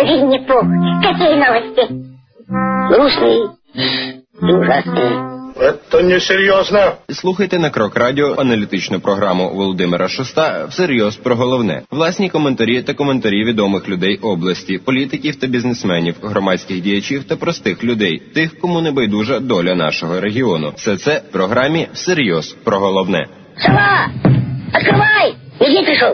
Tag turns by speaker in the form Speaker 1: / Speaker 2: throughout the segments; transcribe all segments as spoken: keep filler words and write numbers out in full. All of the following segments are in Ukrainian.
Speaker 1: Винни-Пух, какие новости? Грустные и ужасные.
Speaker 2: Це несерйозно.
Speaker 3: Слухайте на Крок Радіо аналітичну програму Володимира Шоста «Всерйоз про головне». Власні коментарі та коментарі відомих людей області, політиків та бізнесменів, громадських діячів та простих людей, тих, кому не байдужа доля нашого регіону. Все це в програмі «Всерйоз про головне».
Speaker 1: Сова! Открывай! Медведь пришел!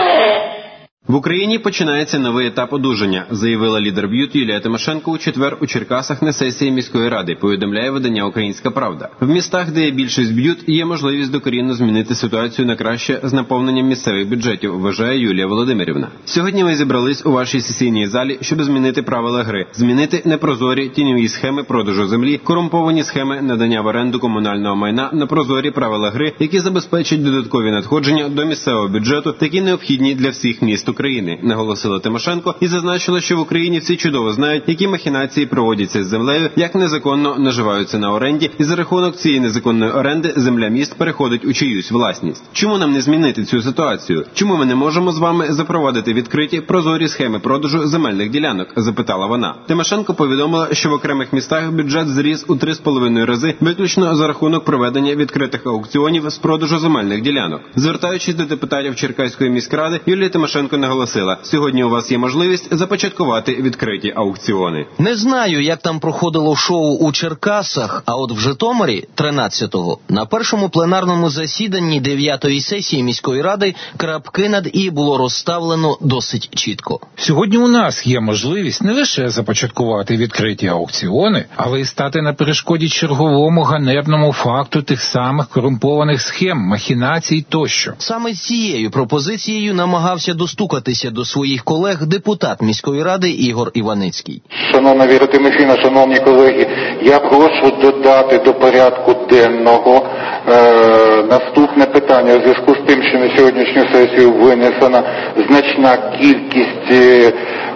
Speaker 4: В Україні починається новий етап одужання, заявила лідер б'ют Юлія Тимошенко у четвер у Черкасах на сесії міської ради, повідомляє видання «Українська правда». В містах, де є більшість б'ют, є можливість докорінно змінити ситуацію на краще з наповненням місцевих бюджетів, вважає Юлія Володимирівна. Сьогодні ми зібрались у вашій сесійній залі, щоб змінити правила гри, змінити непрозорі тіньові схеми продажу землі, корумповані схеми надання в оренду комунального майна на прозорі правила гри, які забезпечать додаткові надходження до місцевого бюджету, такі необхідні для всіх міст України, наголосила Тимошенко і зазначила, що в Україні всі чудово знають, які махінації проводяться з землею, як незаконно наживаються на оренді, і за рахунок цієї незаконної оренди земля міст переходить у чиюсь власність. Чому нам не змінити цю ситуацію? Чому ми не можемо з вами запровадити відкриті прозорі схеми продажу земельних ділянок? Запитала вона. Тимошенко повідомила, що в окремих містах бюджет зріс у три з половиною рази виключно за рахунок проведення відкритих аукціонів з продажу земельних ділянок. Звертаючись до депутатів Черкаської міськради, Юлія Тимошенко наголосила, сьогодні у вас є можливість започаткувати відкриті аукціони.
Speaker 5: Не знаю, як там проходило шоу у Черкасах, а от в Житомирі тринадцятого на першому пленарному засіданні дев'ятої сесії міської ради крапки над «і» було розставлено досить чітко.
Speaker 6: Сьогодні у нас є можливість не лише започаткувати відкриті аукціони, але й стати на перешкоді черговому ганебному факту тих самих корумпованих схем, махінацій тощо.
Speaker 5: Саме з цією пропозицією намагався достукатися до своїх колег депутат міської ради Ігор Іваницький.
Speaker 7: Шановна Віра Тимофіївна, шановні колеги, я прошу додати до порядку денного е, наступне питання. У зв'язку з тим, що на сьогоднішню сесію винесена значна кількість е,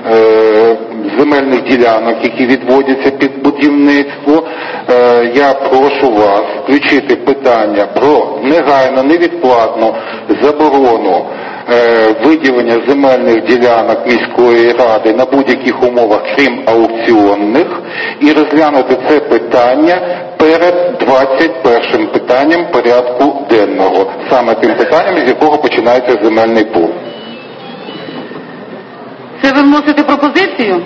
Speaker 7: земельних ділянок, які відводяться під будівництво, е, я прошу вас включити питання про негайну, невідкладну заборону виділення земельних ділянок міської ради на будь-яких умовах, крім аукціонних, і розглянути це питання перед двадцять першим питанням порядку денного, саме тим питанням, з якого починається земельний пул.
Speaker 8: Це ви вносите пропозицію?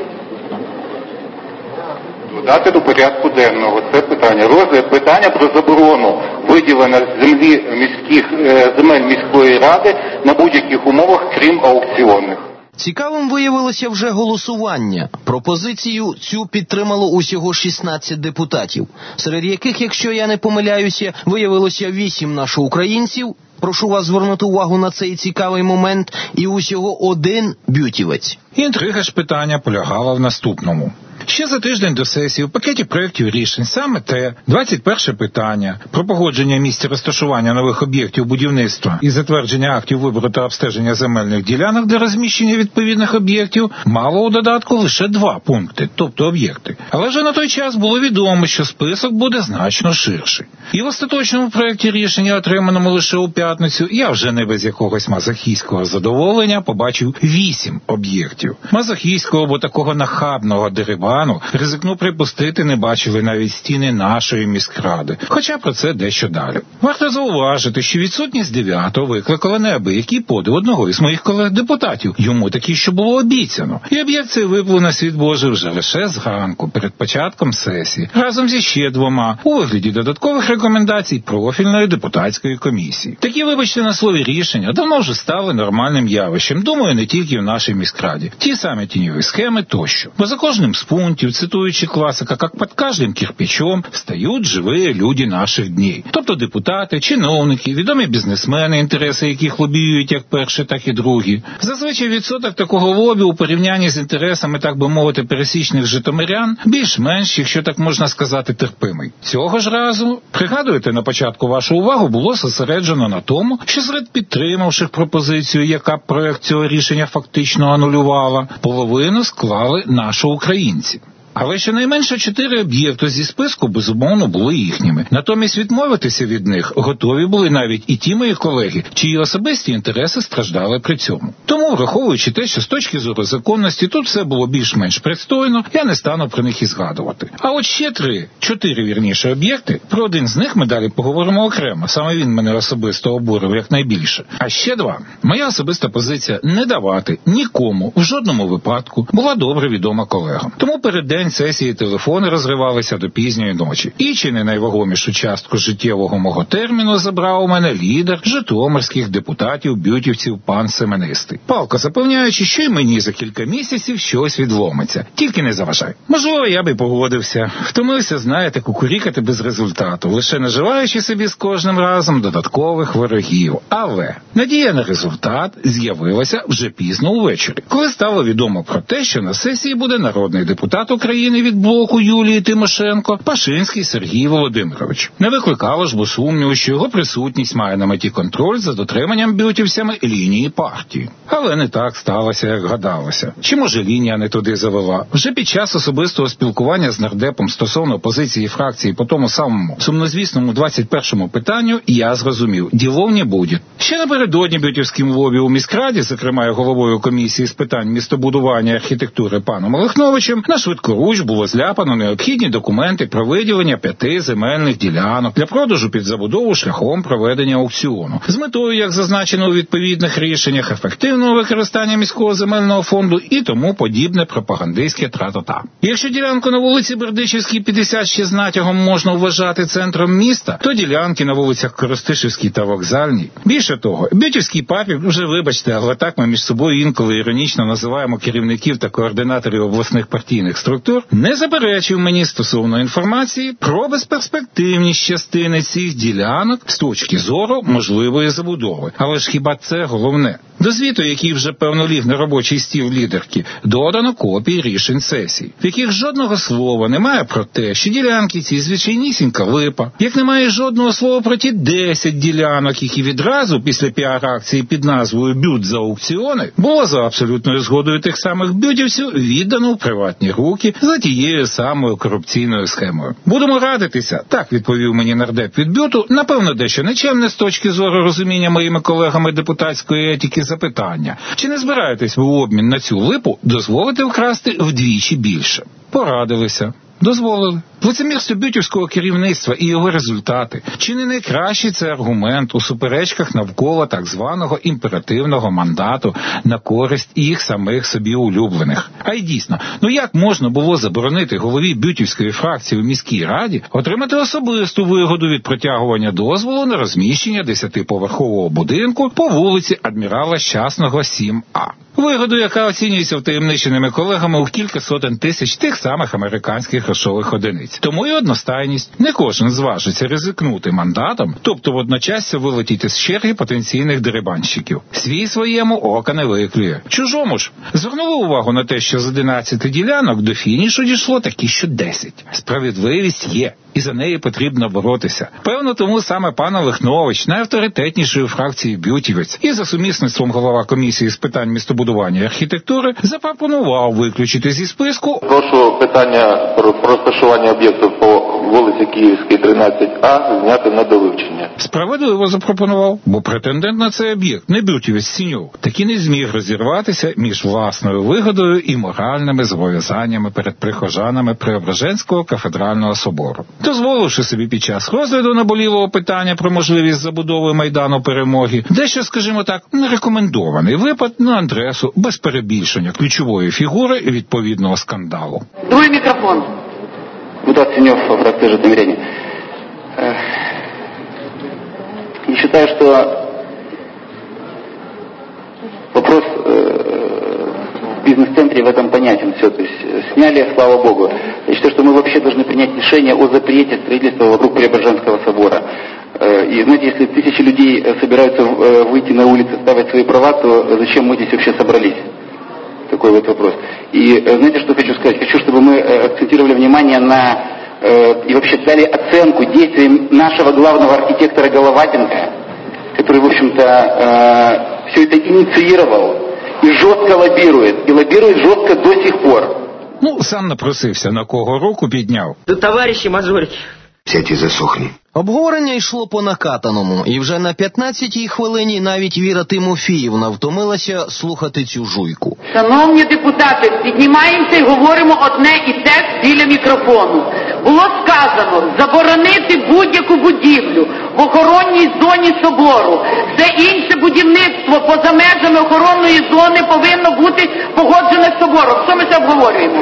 Speaker 7: Додати до порядку денного це питання. Розгляд питання про заборону виділення землі міських, земель міської ради на будь-яких умовах, крім аукціонних.
Speaker 5: Цікавим виявилося вже голосування. Пропозицію цю підтримало усього шістнадцять депутатів, серед яких, якщо я не помиляюся, виявилося вісім нашоукраїнців. Прошу вас звернути увагу на цей цікавий момент, і усього один бютівець.
Speaker 6: Інтрига ж питання полягала в наступному. Ще за тиждень до сесії в пакеті проєктів рішень саме те, двадцять перше питання про погодження місця розташування нових об'єктів будівництва і затвердження актів вибору та обстеження земельних ділянок для розміщення відповідних об'єктів мало у додатку лише два пункти, тобто об'єкти. Але вже на той час було відомо, що список буде значно ширший. І в остаточному проєкті рішення, отриманому лише у п'ятницю, я вже не без якогось мазохістського задоволення побачив вісім об'єктів. Мазохістського, бо такого нахабного дерева ризикну припустити, не бачили навіть стіни нашої міськради. Хоча про це дещо далі. Варто зауважити, що відсутність дев'ятого викликала неабиякий подив одного із моїх колег-депутатів. Йому таки, що було обіцяно. І об'єкт цей виплив на світ Божий вже лише зранку, перед початком сесії, разом зі ще двома, у вигляді додаткових рекомендацій профільної депутатської комісії. Такі, вибачте на слові, рішення давно вже стали нормальним явищем. Думаю, не тільки в нашій міськраді. Ті самі тіньові схеми тощо. Бо за кожним з пунктів, цитуючи класика, як під кожним кирпичом встають живі люди наших днів. Тобто депутати, чиновники, відомі бізнесмени, інтереси яких лобіюють як перші, так і другі. Зазвичай відсоток такого лобі у порівнянні з інтересами, так би мовити, пересічних житомирян більш-менш, якщо так можна сказати, терпимий. Цього ж разу, пригадуєте, на початку вашу увагу було зосереджено на тому, що серед підтримавших пропозицію, яка проект цього рішення фактично анулювала, половину склали наші українці. Але щонайменше чотири об'єкти зі списку, безумовно, були їхніми. Натомість відмовитися від них готові були навіть і ті мої колеги, чиї особисті інтереси страждали при цьому. Тому, враховуючи те, що з точки зору законності тут все було більш-менш пристойно, я не стану про них і згадувати. А от ще три, чотири, вірніше, об'єкти, про один з них ми далі поговоримо окремо. Саме він мене особисто обурив якнайбільше. А ще два. Моя особиста позиція не давати нікому в жодному випадку була добре відома колегам. Тому перед день сесії телефони розривалися до пізньої ночі. І чи не найвагомішу частку життєвого мого терміну забрав у мене лідер житомирських депутатів-бютівців пан Семенистий. Палко запевняючи, що й мені за кілька місяців щось відломиться. Тільки не заважай. Можливо, я би погодився. Втомився, знаєте, кукурікати без результату, лише наживаючи собі з кожним разом додаткових ворогів. Але надія на результат з'явилася вже пізно увечері, коли стало відомо про те, що на сесії буде народний депутат України від блоку Юлії Тимошенко Пашинський Сергій Володимирович. Не викликало ж бо сумніву, що його присутність має на меті контроль за дотриманням бютівцями лінії партії. Але не так сталося, як гадалося. Чи може лінія не туди завела? Вже під час особистого спілкування з нардепом стосовно позиції фракції по тому самому сумнозвісному двадцять першому питанню я зрозумів – ділов не буде. Ще напередодні бютівським лобі у міськраді, зокрема і головою комісії з питань містобудування і архітектури паном Олехновичем, на швидкоруч було зляпано необхідні документи про виділення п'яти земельних ділянок для продажу під забудову шляхом проведення аукціону. З метою, як зазначено у відповідних рішеннях, ефективного використання міського земельного фонду і тому подібне пропагандистське тра-та-та. Якщо ділянку на вулиці Бердичівській п'ятдесят ще з натягом можна вважати центром міста, то ділянки на вулицях Коростишівській та Вокзальній. Більше того, бютівський папік, вже вибачте, але так ми між собою інколи іронічно називаємо керівників та координаторів обласних партійних структур, не заперечив мені стосовно інформації про безперспективність частини цих ділянок з точки зору можливої забудови. Але ж хіба це головне? До звіту, який вже певно ліг на робочий стіл лідерки, додано копії рішень сесій, в яких жодного слова немає про те, що ділянки ці звичайнісінька липа, як немає жодного слова про ті десять ділянок, які відразу після піар-акції під назвою «Бют за аукціони» було за абсолютною згодою тих самих бютівців віддано в приватні руки за тією самою корупційною схемою. Будемо радитися, так відповів мені нардеп від бюту, напевно дещо нечемне з точки зору розуміння моїми колегами депутатської етики запитання. Чи не збираєтесь ви в обмін на цю липу дозволити вкрасти вдвічі більше? Порадилися. Дозволили. Лицемірство бютівського керівництва і його результати. Чи не найкращий це аргумент у суперечках навколо так званого імперативного мандату на користь їх самих собі улюблених? А й дійсно, ну як можна було заборонити голові бютівської фракції у міській раді отримати особисту вигоду від протягування дозволу на розміщення десятиповерхового будинку по вулиці Адмірала Щасного сім А? Вигоду, яка оцінюється втаємниченими колегами у кілька сотень тисяч тих самих американських грошових одиниць. Тому і одностайність. Не кожен зважиться ризикнути мандатом, тобто водночас вилетіти з черги потенційних дерибанщиків. Свій своєму ока не виклює. Чужому ж звернули увагу на те, що з одинадцяти ділянок до фінішу дійшло такі, що десять. Справедливість є. І за неї потрібно боротися. Певно, тому саме пан Олехнович, найавторитетнішої фракції бютівець, і за сумісництвом голова комісії з питань містобудування і архітектури, запропонував виключити зі списку.
Speaker 7: Прошу питання про розташування об'єктів по вулиці Київській, тринадцять А, зняти на довивчення.
Speaker 6: Справедливо запропонував, бо претендент на цей об'єкт, не бютівець Сіньов, таки не зміг розірватися між власною вигодою і моральними зобов'язаннями перед прихожанами Преображенського кафедрального собору. Дозволивши собі під час розгляду наболілого питання про можливість забудови Майдану Перемоги, дещо, скажімо так, нерекомендований випад на адресу без перебільшення ключової фігури відповідного скандалу.
Speaker 8: Другий мікрофон.
Speaker 9: Депутат Синев, фракция «Житомиряне». Я считаю, что вопрос в бизнес-центре в этом понятен. Все, то есть сняли, слава богу. Я считаю, что мы вообще должны принять решение о запрете строительства вокруг Преображенского собора. И знаете, если тысячи людей собираются выйти на улицы, ставить свои права, то зачем мы здесь вообще собрались? Такой вот вопрос. И знаете, что хочу сказать? Хочу, чтобы мы акцентировали внимание на и вообще дали оценку действиям нашего главного архитектора Головатенко, который, в общем-то, все это инициировал и жестко лоббирует. И лоббирует жестко до сих пор.
Speaker 6: Ну, сам напросився, на кого руку підняв.
Speaker 10: Да, товарищи мажорики.
Speaker 2: Сядь и засохни.
Speaker 5: Обговорення йшло по накатаному, і вже на п'ятнадцятій хвилині навіть Віра Тимофіївна втомилася слухати цю жуйку.
Speaker 8: Шановні депутати, піднімаємося і говоримо одне і те біля мікрофону. Було сказано заборонити будь-яку будівлю в охоронній зоні собору. Все інше будівництво поза межами охоронної зони повинно бути погоджене з собором. Що ми це обговорюємо?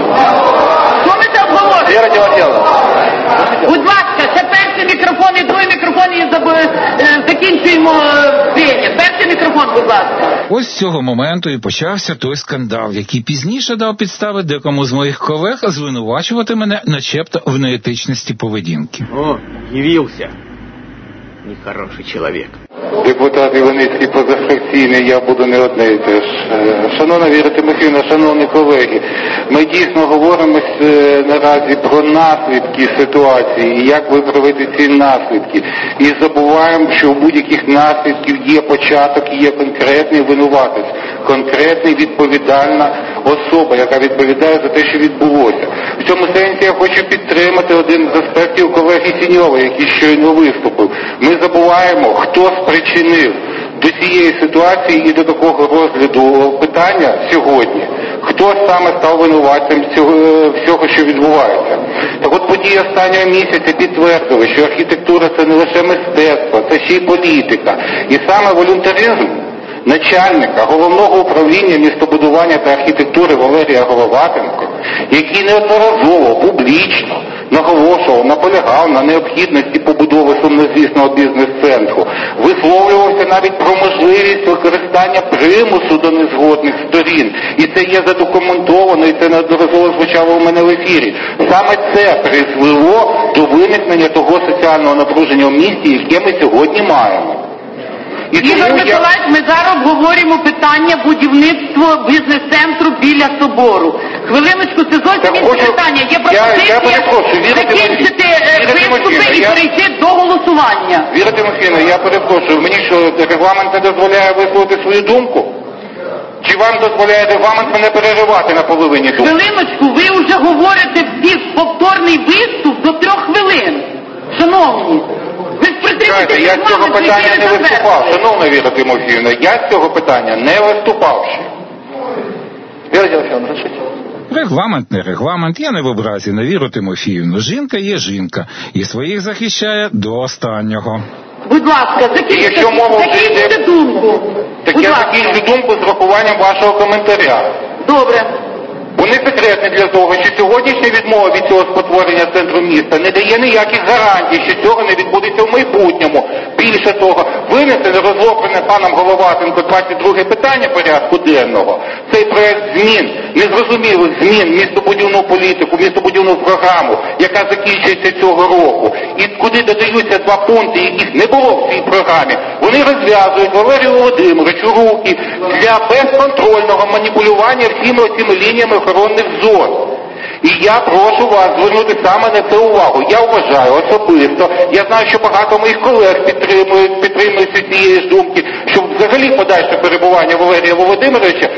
Speaker 8: Що ми це обговорюємо? Будь ласка, це перший мікрофон і другий мікрофон і закінчуємо прення. Перший мікрофон, будь ласка.
Speaker 6: Ось з цього моменту і почався той скандал, який пізніше дав підстави декому з моїх колег звинувачувати мене начебто в неетичності поведінки.
Speaker 10: О, явився. Нехороший чоловік.
Speaker 7: Депутат Іваницький позафракційний, я буду не одне і те ж. Шановна Віра Тимофіївна, шановні колеги, ми дійсно говоримо наразі про наслідки ситуації і як виправити ці наслідки. І забуваємо, що у будь-яких наслідків є початок і є конкретний винуватець, конкретний відповідальна особа, яка відповідає за те, що відбулося. В цьому сенсі я хочу підтримати один з аспектів колеги Сіньова, який щойно виступив. Ми забуваємо, хто спричинив до цієї ситуації і до такого розгляду питання сьогодні. Хто саме став винуватцем цього, всього, що відбувається. Так от події останнього місяця підтвердили, що архітектура – це не лише мистецтво, це ще й політика. І саме волюнтаризм начальника Головного управління містобудування та архітектури Валерія Головатенко, який неодноразово публічно наголошував, наполягав на необхідності побудови сумнозвісного бізнес-центру, висловлювався навіть про можливість використання примусу до незгодних сторін. І це є задокументовано, і це неодноразово звучало у мене в ефірі. Саме це призвело до виникнення того соціального напруження в місті, яке ми сьогодні маємо.
Speaker 8: Ігор Миколаївич, ми зараз обговорюємо питання будівництва бізнес-центру біля собору. Хвилиночку, це зовсім інше питання. Є пропозиція закінчити виступи і перейти до голосування.
Speaker 7: Віра Тимофіївна, я перепрошую, мені що, регламент не дозволяє висловити свою думку? Чи вам дозволяє регламент мене переривати на половині думки?
Speaker 8: Хвилиночку, ви вже говорите всі повторний виступ до трьох хвилин. Шановні.
Speaker 7: Чекайте, я з цього питання не виступав. Шановна Віра Тимофіївна, я з цього питання не виступав ще. Віра Тимофіївна, рішіть.
Speaker 6: Регламент не регламент, я не в образі на Віру Тимофіївну. Жінка є жінка і своїх захищає до останнього.
Speaker 8: Будь ласка, закінчуйте думку.
Speaker 7: Так я закінчу думку з врахуванням вашого коментаря.
Speaker 8: Добре.
Speaker 7: Бо не секретне для того, що сьогоднішня відмова від цього спотворення центру міста не дає ніяких гарантій, що цього не відбудеться в майбутньому. Більше того, винесене розроблене паном Головатенко двадцять друге питання порядку денного, цей проект змін, незрозумілих змін, містобудівну політику, містобудівну програму, яка закінчується цього року, і куди додаються два пункти, яких не було в цій програмі, вони розв'язують Валерію Володимировичу руки для безконтрольного маніпулювання всіми цими лініями охоронних зон. І я прошу вас звернути саме на це увагу. Я вважаю особисто, я знаю, що багато моїх колег підтримують, підтримують цієї ж думки, що взагалі подальше перебування Валерія Володимировича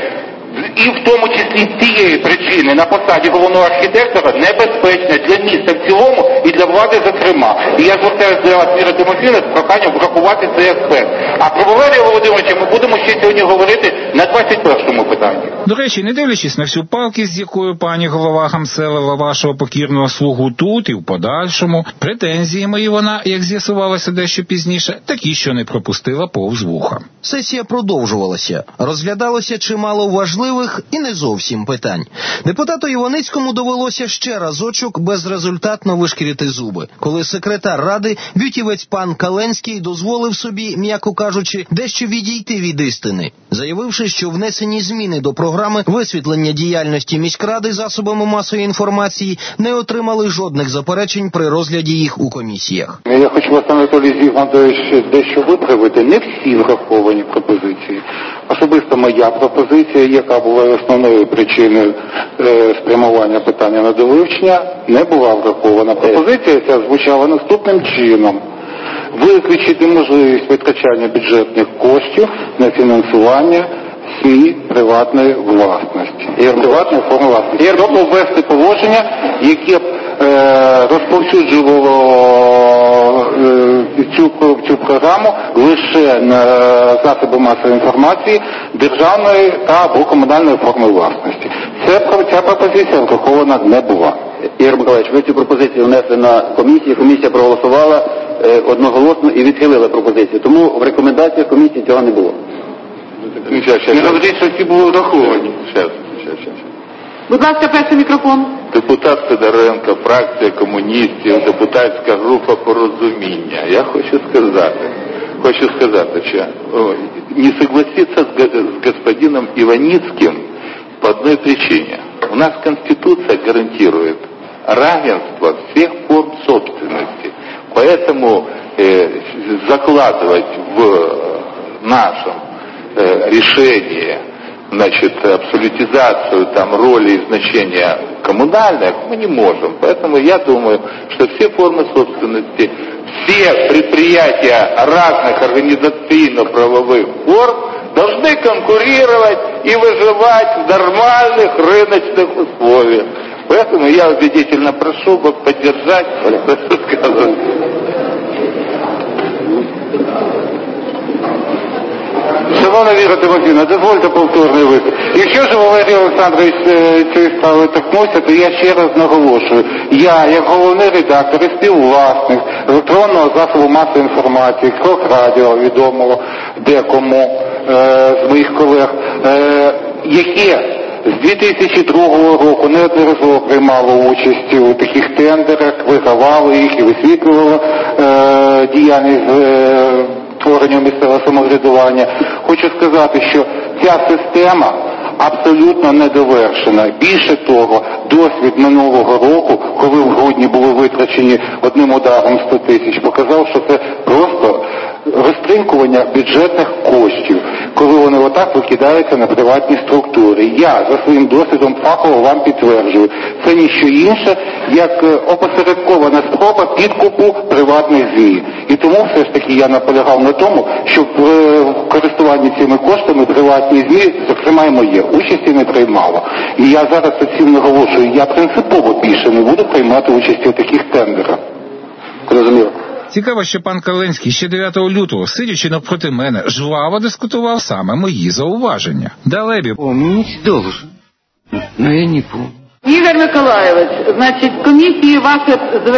Speaker 7: і в тому числі з цієї причини на посаді головного архітектора небезпечне для міста в цілому і для влади зокрема. І я звертаюся до вас, Віра Тимофіївна, з проханням врахувати цей аспект. А про Валерія Володимировича ми будемо ще сьогодні говорити на двадцять першому питанні.
Speaker 6: До речі, не дивлячись на всю палкість, з якою пані голова гамселила вашого покірного слугу тут і в подальшому, претензії мої вона, як з'ясувалося дещо пізніше, такі, що не пропустила повз вуха.
Speaker 5: Сесія продовжувалася. Розглядалося чимало важливих і не зовсім питань. Депутату Іваницькому довелося ще разочок безрезультатно вишкірити зуби, коли секретар ради, бютівець пан Каленський, дозволив собі, м'яко кажучи, дещо відійти від істини, заявивши, що внесені зміни до програми висвітлення діяльності міськради засобами масової інформації не отримали жодних заперечень при розгляді їх у комісіях.
Speaker 7: Я хочу вас, Анатолій Зігмандович, дещо виправити. Не всі враховані пропозиції. Особисто моя пропозиція, яка була основною причиною е, спрямування питання на довивчення, не була врахована. Пропозиція ця звучала наступним чином. Виключити можливість витрачання бюджетних коштів на фінансування СМІ приватної власності. І приватної форми власності. І тобто ввести положення, яке б е, розповсюджувало е, цю, цю програму лише на засоби масової інформації державної та або комунальної форми власності. Це, ця пропозиція врахована не була.
Speaker 9: Ігор Миколаївич, ви цю пропозицію внесли на комісію, комісія проголосувала е, одноголосно і відхилила пропозицію. Тому в рекомендаціях комісії цього не було.
Speaker 7: Не говоріть, що всі були враховані.
Speaker 8: Будь ласка, перший мікрофон.
Speaker 11: Депутат Сидоренко, фракція комуністів, депутатська група «Порозуміння». Я хочу сказати, хочу сказати, що о, не согласиться с, с господином Иваницким по одной причине. У нас Конституция гарантирует равенство всех форм собственности. Поэтому э, закладывать в нашем э, решении, значит, абсолютизацию там роли и значения коммунальных мы не можем. Поэтому я думаю, что все формы собственности, все предприятия разных организационно-правовых форм должны конкурировать и выживать в нормальных рыночных условиях. Поэтому я убедительно прошу вас поддержать то, что сказано.
Speaker 7: Шановна Віра Тимофіївна, дозвольте повторний виступ. Якщо ж Валерій Олександрович цієї справи торкнувся, то я ще раз наголошую. Я, як головний редактор і співвласник електронного засобу масової інформації, Крок Радіо, відомого декому е, з моїх колег, е, яке з дві тисячі другого року неодноразово приймало участь у таких тендерах, вигравало їх і висвітлювало е, діяльність е, створення місцевого самоврядування. Хочу сказати, що ця система абсолютно недовершена. Більше того, досвід минулого року, коли в грудні були витрачені одним ударом сто тисяч, показав, що це просто розтринкування бюджетних коштів, коли вони отак викидаються на приватні структури. Я за своїм досвідом фахово вам підтверджую, це ніщо інше, як опосередкована спроба підкупу приватних ЗМІ. І тому все ж таки я наполягав на тому, щоб в користуванні цими коштами приватні ЗМІ, зокрема і моє, участі не приймало. І я зараз цим наголошую, я принципово більше не буду приймати участі у таких тендерах.
Speaker 9: Зрозуміло.
Speaker 6: Цікаво, що пан Каленський ще дев'ятого лютого, сидячи навпроти мене, жваво дискутував саме мої зауваження. Далебі.
Speaker 10: Помнить должен, но я не помню.
Speaker 8: Ігор Миколаївич, значить, комісії вашу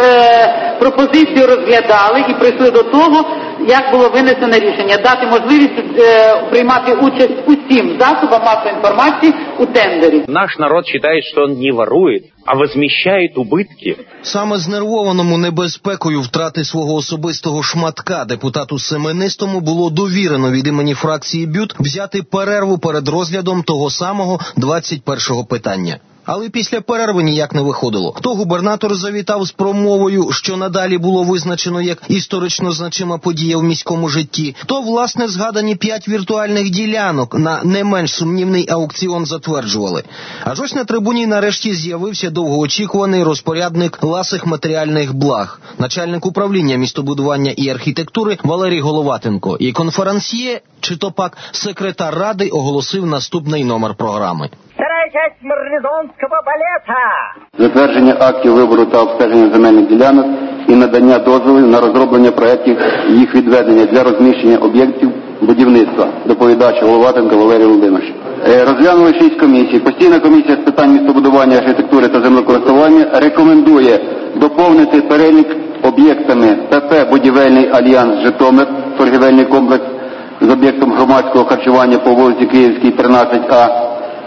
Speaker 8: е, пропозицію розглядали і прийшли до того, як було винесено рішення, дати можливість е, приймати участь усім засобам масової інформації у тендері.
Speaker 10: Наш народ считает, что он не ворует, а возмещает убытки.
Speaker 5: Саме знервованому небезпекою втрати свого особистого шматка депутату Семенистому було довірено від імені фракції БЮТ взяти перерву перед розглядом того самого двадцять першого питання. Але після перерви ніяк не виходило. То губернатор завітав з промовою, що надалі було визначено як історично значима подія в міському житті, то, власне, згадані п'ять віртуальних ділянок на не менш сумнівний аукціон затверджували. Аж ось на трибуні нарешті з'явився довгоочікуваний розпорядник ласих матеріальних благ, начальник управління містобудування і архітектури Валерій Головатенко. І конферансьє, чи то пак секретар ради, оголосив наступний номер програми.
Speaker 1: Часть марлезонського балета.
Speaker 9: Затвердження актів вибору та обстеження земельних ділянок і надання дозволів на розроблення проєктів їх відведення для розміщення об'єктів будівництва. Доповідач Головатенко Валерій Володимирович. Розглянули шість комісій. Постійна комісія з питань містобудування, архітектури та землекористування рекомендує доповнити перелік об'єктами ПП «Будівельний альянс Житомир», торгівельний комплекс з об'єктом громадського харчування по вулиці Київській, тринадцять А,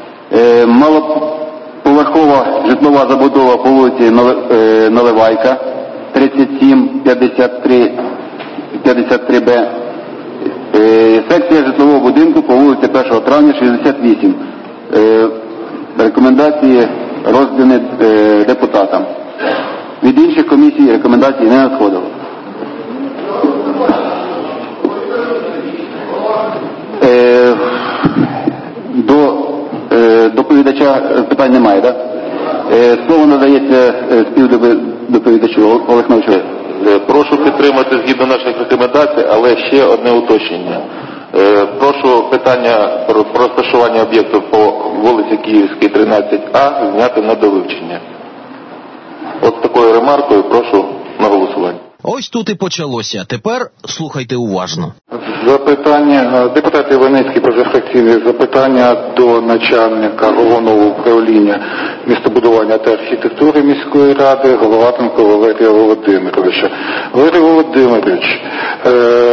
Speaker 9: малоповерхова житлова забудова по вулиці Наливайка, тридцять сім п'ятдесят три Б, секція житлового будинку по вулиці першого травня, шістдесят вісім. Рекомендації роздані депутатам. Від інших комісій рекомендацій не надходило. До доповідача питань немає, так? Слово надається співдоповідачу Олег Новичович.
Speaker 11: Прошу підтримати згідно наших рекомендацій, але ще одне уточнення. Е, прошу питання про, про розташування об'єктів по вулиці Київській, тринадцять А зняти на довивчення. От з такою ремаркою прошу на голосування.
Speaker 5: Ось тут і почалося. Тепер слухайте уважно.
Speaker 7: Запитання, депутат Іваницький, позафракційне запитання до начальника головного управління містобудування та архітектури міської ради Головатенко Валерія Володимировича. Валерій Володимирович, е-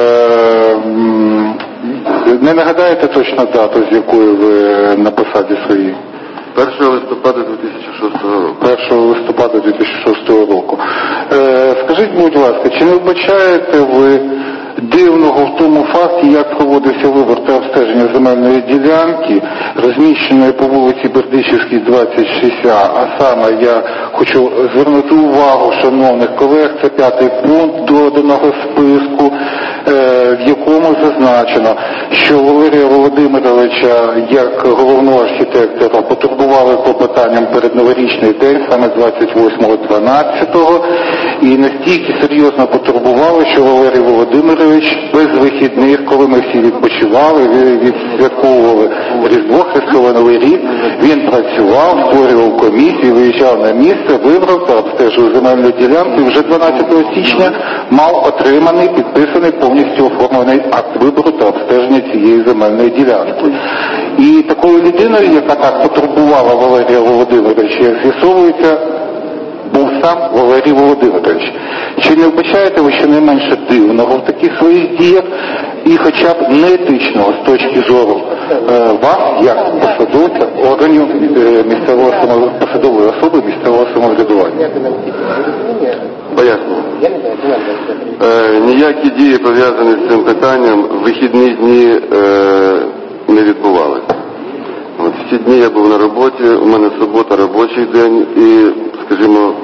Speaker 7: не нагадаєте точно дату, з якої ви на посаді своїй?
Speaker 11: першого листопада дві тисячі шостого року.
Speaker 7: першого листопада дві тисячі шостого року. Е, скажіть, будь ласка, чи не вбачаєте ви дивного в тому факті, як проводився вибор та обстеження земельної ділянки, розміщеної по вулиці Бердичівській, двадцять шість А, а саме я хочу звернути увагу шановних колег, це п'ятий пункт доданого списку, е, в якому зазначено, що Валерія Володимировича як головного архітектора потурбували клопотанням перед новорічний день, саме двадцять восьмого дванадцятого, і настільки серйозно потурбували, що Валерій Володимирович без вихідних, коли ми всі відпочивали, відсвятковували Різдво, Христовий Новий рік, він працював, створював комісію, виїжджав на місце, вибрав та обстежив земельну ділянку і вже дванадцятого січня мав отриманий, підписаний, повністю оформлений акт вибору та обстеження цієї земельної ділянки. І такою людиною, яка так потурбувала Валерія Володимировича, як з'ясовується, був сам Валерій Володимирович. Чи не вбачаєте ви щонайменше дивного в таких своїх діях і хоча б неетичного з точки зору е, вас, як посадовця органів е, місцевого самоврядування, посадової особи місцевого самоврядування?
Speaker 11: Пояснюю. Е, ніякі дії, пов'язані з цим питанням, в вихідні дні е, не відбувалися. От всі дні я був на роботі, у мене субота робочий день і, скажімо,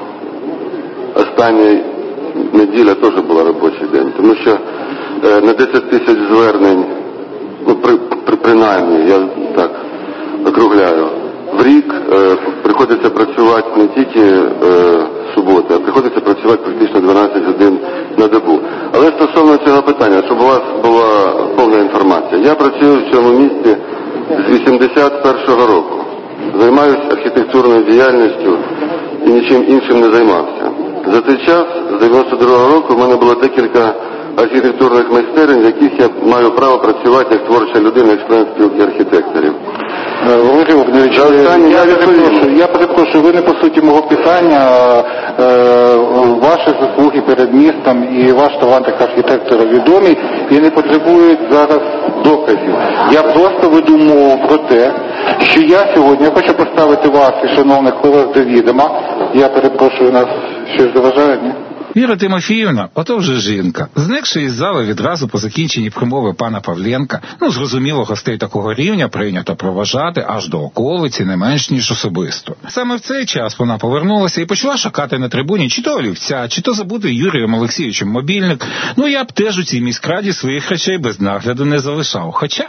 Speaker 11: остання неділя теж була робочий день, тому що е, на десять тисяч звернень, ну, при, при, принаймні, я так округляю, в рік е, приходиться працювати не тільки е, суботи, а приходиться працювати практично дванадцять годин на добу. Але стосовно цього питання, щоб у вас була повна інформація, я працюю в цьому місті з вісімдесят першого року. Займаюся архітектурною діяльністю і нічим іншим не займався. За цей час, з дев'яносто другого року, в мене було декілька архітектурних майстерень, в яких я маю право працювати як творча людина, як член спілки архітекторів.
Speaker 7: Валерій Володимирович, я, я, перепрошую, я перепрошую, ви не по суті мого питання, е, ваші заслуги перед містом і ваш талант як архітектора відомі і не потребують зараз доказів. Я просто веду мову про те, що я сьогодні, я хочу поставити вас і шановних колег до відома, я перепрошую, нас щось заважає, ні?
Speaker 6: Віра Тимофіївна, ото вже жінка. Зникши із зали відразу по закінченні промови пана Павленка, ну, зрозуміло, гостей такого рівня прийнято проважати аж до околиці, не менш ніж особисто. Саме в цей час вона повернулася і почала шукати на трибуні чи то олівця, чи то забути Юрієм Олексійовичем мобільник. Ну, я б теж у цій міськраді своїх речей без нагляду не залишав. Хоча